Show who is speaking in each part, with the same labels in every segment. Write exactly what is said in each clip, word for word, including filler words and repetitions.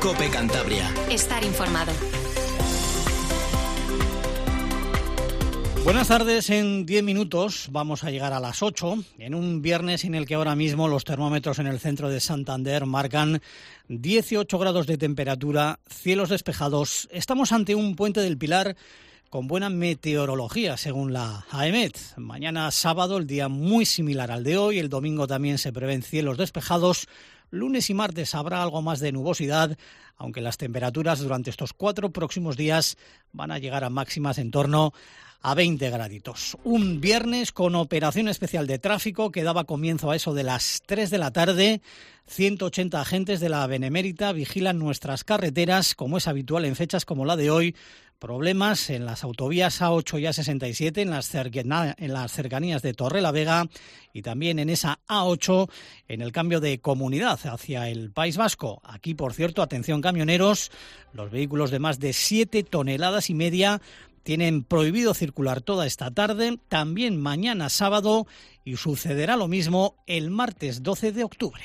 Speaker 1: COPE Cantabria.
Speaker 2: Estar informado.
Speaker 3: Buenas tardes, en diez minutos vamos a llegar a las ocho, en un viernes en el que ahora mismo los termómetros en el centro de Santander marcan dieciocho grados de temperatura, cielos despejados. Estamos ante un puente del Pilar con buena meteorología, según la AEMET. Mañana sábado, el día muy similar al de hoy, el domingo también se prevén cielos despejados. Lunes y martes habrá algo más de nubosidad, aunque las temperaturas durante estos cuatro próximos días van a llegar a máximas en torno a veinte graditos. Un viernes con operación especial de tráfico que daba comienzo a eso de las tres de la tarde. ciento ochenta agentes de la Benemérita vigilan nuestras carreteras, como es habitual en fechas como la de hoy. Problemas en las autovías A ocho y A sesenta y siete, en las, cercana, en las cercanías de Torrelavega y también en esa A ocho en el cambio de comunidad hacia el País Vasco. Aquí, por cierto, atención camioneros, los vehículos de más de siete toneladas y media tienen prohibido circular toda esta tarde, también mañana sábado, y sucederá lo mismo el martes doce de octubre.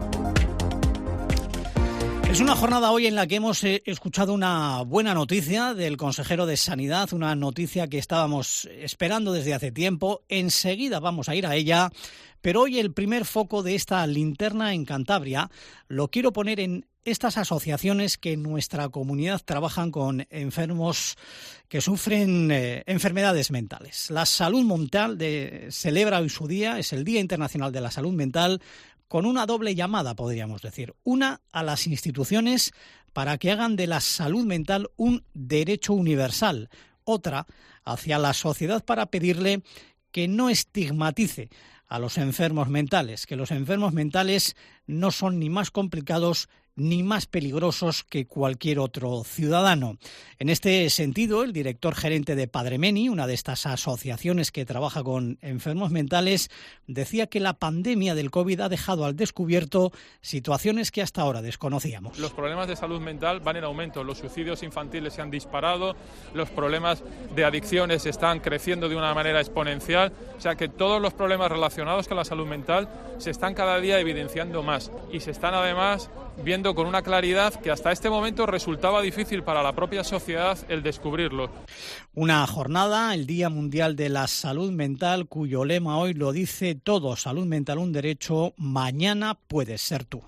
Speaker 3: Es una jornada hoy en la que hemos eh, escuchado una buena noticia del consejero de Sanidad, una noticia que estábamos esperando desde hace tiempo. Enseguida vamos a ir a ella, pero hoy el primer foco de esta linterna en Cantabria lo quiero poner en estas asociaciones que en nuestra comunidad trabajan con enfermos que sufren eh, enfermedades mentales. La salud mental de, celebra hoy su día, es el Día Internacional de la Salud Mental, con una doble llamada, podríamos decir. Una a las instituciones para que hagan de la salud mental un derecho universal. Otra hacia la sociedad para pedirle que no estigmatice a los enfermos mentales, que los enfermos mentales no son ni más complicados ni más peligrosos que cualquier otro ciudadano. En este sentido, el director gerente de Padremeni, una de estas asociaciones que trabaja con enfermos mentales, decía que la pandemia del COVID ha dejado al descubierto situaciones que hasta ahora desconocíamos.
Speaker 4: Los problemas de salud mental van en aumento, los suicidios infantiles se han disparado, los problemas de adicciones están creciendo de una manera exponencial, o sea que todos los problemas relacionados con la salud mental se están cada día evidenciando más y se están además viendo con una claridad que hasta este momento resultaba difícil para la propia sociedad el descubrirlo.
Speaker 3: Una jornada, el Día Mundial de la Salud Mental, cuyo lema hoy lo dice todo: salud mental un derecho, mañana puedes ser tú.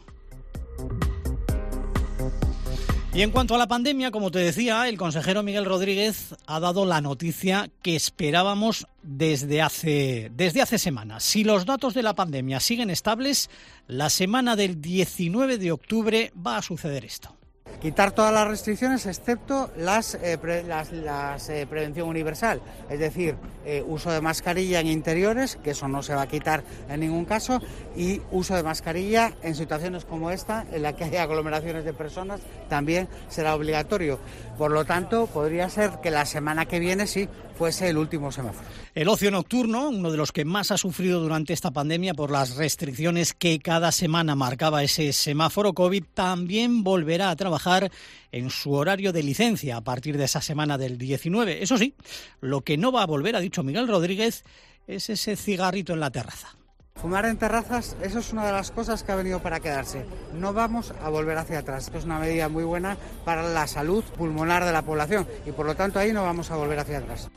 Speaker 3: Y en cuanto a la pandemia, como te decía, el consejero Miguel Rodríguez ha dado la noticia que esperábamos desde hace, desde hace semanas. Si los datos de la pandemia siguen estables, la semana del diecinueve de octubre va a suceder esto.
Speaker 5: Quitar todas las restricciones excepto las, eh, pre, las, las eh, prevención universal, es decir, eh, uso de mascarilla en interiores, que eso no se va a quitar en ningún caso, y uso de mascarilla en situaciones como esta, en la que hay aglomeraciones de personas, también será obligatorio. Por lo tanto, podría ser que la semana que viene sí fuese el último semáforo.
Speaker 3: El ocio nocturno, uno de los que más ha sufrido durante esta pandemia por las restricciones que cada semana marcaba ese semáforo COVID, también volverá a trabajar en su horario de licencia a partir de esa semana del diecinueve. Eso sí, lo que no va a volver, ha dicho Miguel Rodríguez, es ese cigarrito en la terraza.
Speaker 5: Fumar en terrazas, eso es una de las cosas que ha venido para quedarse. No vamos a volver hacia atrás. Esto es una medida muy buena para la salud pulmonar de la población y por lo tanto ahí no vamos a volver hacia atrás.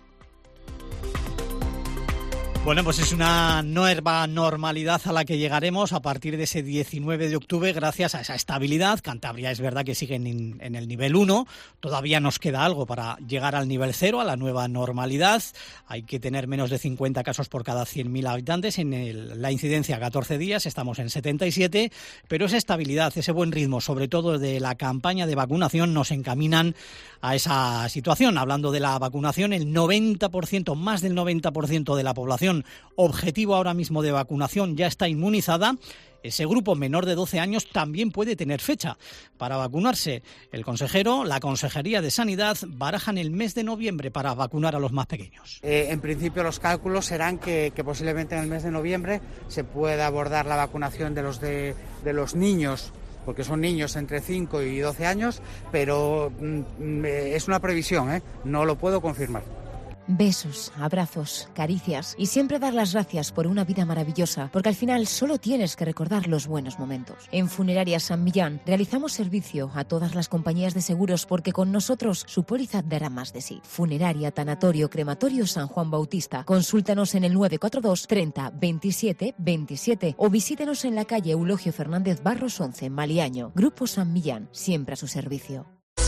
Speaker 3: Bueno, pues es una nueva normalidad a la que llegaremos a partir de ese diecinueve de octubre gracias a esa estabilidad. Cantabria es verdad que sigue en, en el nivel uno, todavía nos queda algo para llegar al nivel cero, a la nueva normalidad. Hay que tener menos de cincuenta casos por cada cien mil habitantes. En el, la incidencia catorce días, estamos en setenta y siete, pero esa estabilidad, ese buen ritmo, sobre todo de la campaña de vacunación, nos encaminan a esa situación. Hablando de la vacunación, el noventa por ciento, más del noventa por ciento de la población objetivo ahora mismo de vacunación ya está inmunizada. Ese grupo menor de doce años también puede tener fecha para vacunarse. El consejero, la Consejería de Sanidad, barajan el mes de noviembre para vacunar a los más pequeños.
Speaker 5: Eh, en principio los cálculos serán que, que posiblemente en el mes de noviembre se pueda abordar la vacunación de los, de, de los niños, porque son niños entre cinco y doce años, pero mm, es una previsión, ¿eh? No lo puedo confirmar.
Speaker 1: Besos, abrazos, caricias y siempre dar las gracias por una vida maravillosa, porque al final solo tienes que recordar los buenos momentos. En Funeraria San Millán realizamos servicio a todas las compañías de seguros porque con nosotros su póliza dará más de sí. Funeraria, Tanatorio, Crematorio San Juan Bautista. Consúltanos en el nueve cuatro dos treinta veintisiete veintisiete o visítenos en la calle Eulogio Fernández Barros once, Maliaño. Grupo San Millán, siempre a su servicio.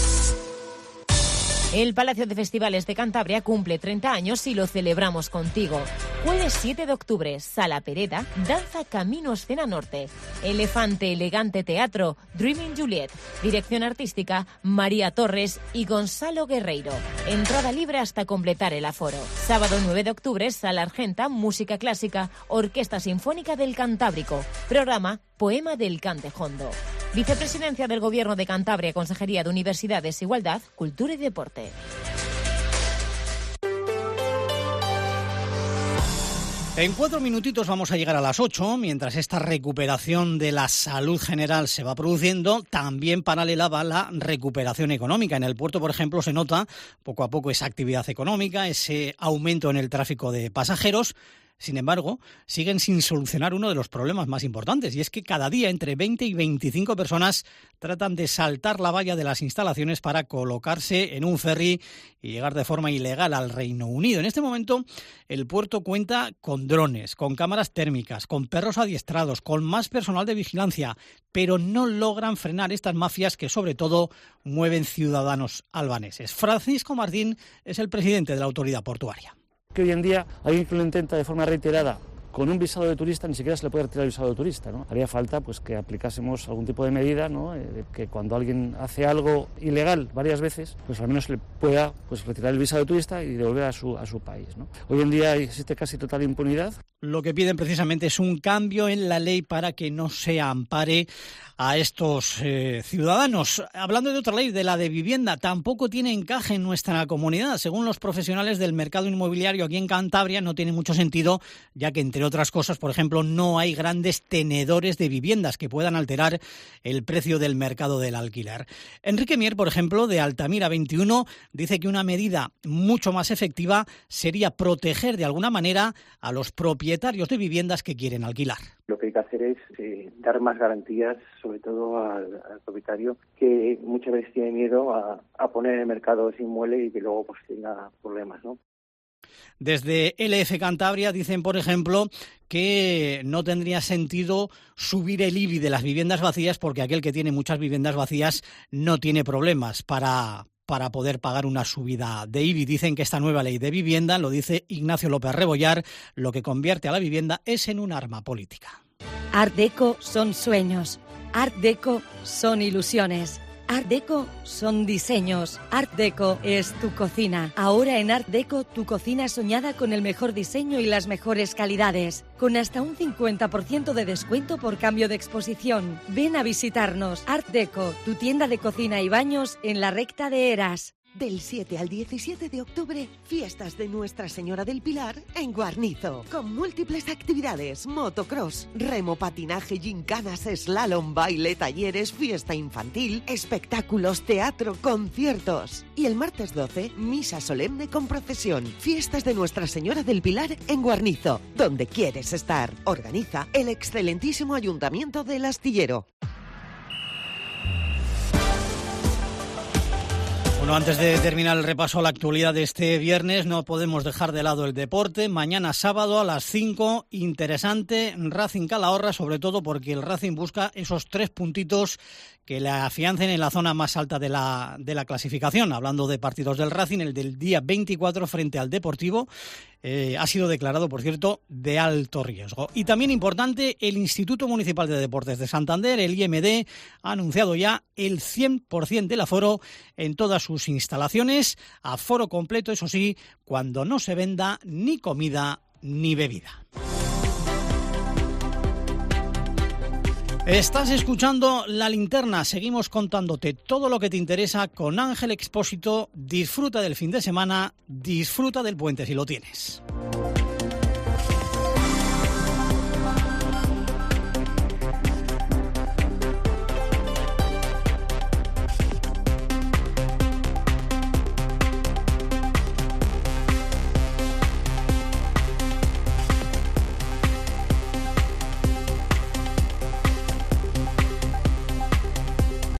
Speaker 1: El Palacio de Festivales de Cantabria cumple treinta años y lo celebramos contigo. Jueves siete de octubre, Sala Pereda, Danza Camino Escena Norte. Elefante Elegante Teatro, Dreaming Juliet. Dirección artística, María Torres y Gonzalo Guerreiro. Entrada libre hasta completar el aforo. Sábado nueve de octubre, Sala Argenta, Música Clásica, Orquesta Sinfónica del Cantábrico. Programa Poema del Cantejondo. Vicepresidencia del Gobierno de Cantabria, Consejería de Universidades, Igualdad, Cultura y Deporte.
Speaker 3: En cuatro minutitos vamos a llegar a las ocho, mientras esta recuperación de la salud general se va produciendo, también paralela va la recuperación económica. En el puerto, por ejemplo, se nota poco a poco esa actividad económica, ese aumento en el tráfico de pasajeros. Sin embargo, siguen sin solucionar uno de los problemas más importantes, y es que cada día entre veinte y veinticinco personas tratan de saltar la valla de las instalaciones para colocarse en un ferry y llegar de forma ilegal al Reino Unido. En este momento, el puerto cuenta con drones, con cámaras térmicas, con perros adiestrados, con más personal de vigilancia, pero no logran frenar estas mafias que sobre todo mueven ciudadanos albaneses. Francisco Martín es el presidente de la autoridad portuaria.
Speaker 2: Que hoy en día alguien que lo intenta de forma reiterada con un visado de turista ni siquiera se le puede retirar el visado de turista, ¿no? Haría falta pues que aplicásemos algún tipo de medida, ¿no? Eh, que cuando alguien hace algo ilegal varias veces, pues al menos se le pueda pues retirar el visado de turista y devolver a su a su país, ¿no? Hoy en día existe casi total impunidad.
Speaker 3: Lo que piden precisamente es un cambio en la ley para que no se ampare a estos eh, ciudadanos. Hablando de otra ley, de la de vivienda, tampoco tiene encaje en nuestra comunidad. Según los profesionales del mercado inmobiliario aquí en Cantabria, no tiene mucho sentido, ya que, entre otras cosas, por ejemplo, no hay grandes tenedores de viviendas que puedan alterar el precio del mercado del alquiler. Enrique Mier, por ejemplo, de Altamira veintiuno, dice que una medida mucho más efectiva sería proteger de alguna manera a los propietarios de viviendas que quieren alquilar.
Speaker 6: Lo que hay que hacer es eh, dar más garantías, sobre todo al, al propietario, que muchas veces tiene miedo a, a poner en el mercado ese inmueble y que luego pues tenga problemas, ¿no?
Speaker 3: Desde L F Cantabria dicen, por ejemplo, que no tendría sentido subir el I B I de las viviendas vacías porque aquel que tiene muchas viviendas vacías no tiene problemas para... para poder pagar una subida de I B I. Dicen que esta nueva ley de vivienda, lo dice Ignacio López Rebollar, lo que convierte a la vivienda es en un arma política.
Speaker 7: Art Deco son sueños, Art Deco son ilusiones, Art Deco son diseños, Art Deco es tu cocina. Ahora en Art Deco tu cocina soñada con el mejor diseño y las mejores calidades, con hasta un cincuenta por ciento de descuento por cambio de exposición. Ven a visitarnos. Art Deco, tu tienda de cocina y baños en la recta de Eras.
Speaker 8: Del siete al diecisiete de octubre, fiestas de Nuestra Señora del Pilar en Guarnizo, con múltiples actividades, motocross, remo, patinaje, gincanas, slalom, baile, talleres, fiesta infantil, espectáculos, teatro, conciertos. Y el martes doce, misa solemne con procesión, fiestas de Nuestra Señora del Pilar en Guarnizo, donde quieres estar. Organiza el excelentísimo Ayuntamiento del Astillero.
Speaker 3: Bueno, antes de terminar el repaso a la actualidad de este viernes, no podemos dejar de lado el deporte. Mañana sábado a las cinco, interesante Racing Calahorra, sobre todo porque el Racing busca esos tres puntitos que le afiancen en la zona más alta de la, de la clasificación. Hablando de partidos del Racing, el del día veinticuatro frente al Deportivo eh, ha sido declarado, por cierto, de alto riesgo. Y también importante, el Instituto Municipal de Deportes de Santander, el I M D, ha anunciado ya el cien por ciento del aforo en todas sus instalaciones, aforo completo, eso sí, cuando no se venda ni comida ni bebida. Estás escuchando La Linterna, seguimos contándote todo lo que te interesa con Ángel Expósito. Disfruta del fin de semana, disfruta del puente si lo tienes.